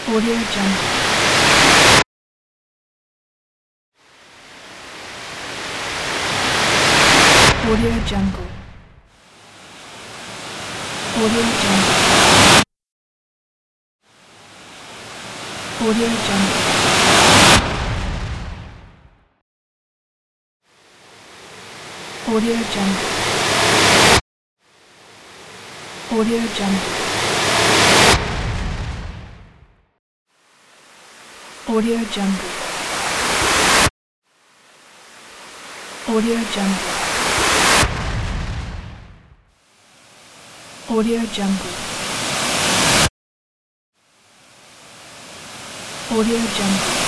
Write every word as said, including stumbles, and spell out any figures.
Audio Jungle. Audio Jungle. Audio Jungle. Audio Jungle. Audio Jungle. Audio Jungle. Audio Jungle. Audio Jungle. Audio Jungle. Audio Jungle.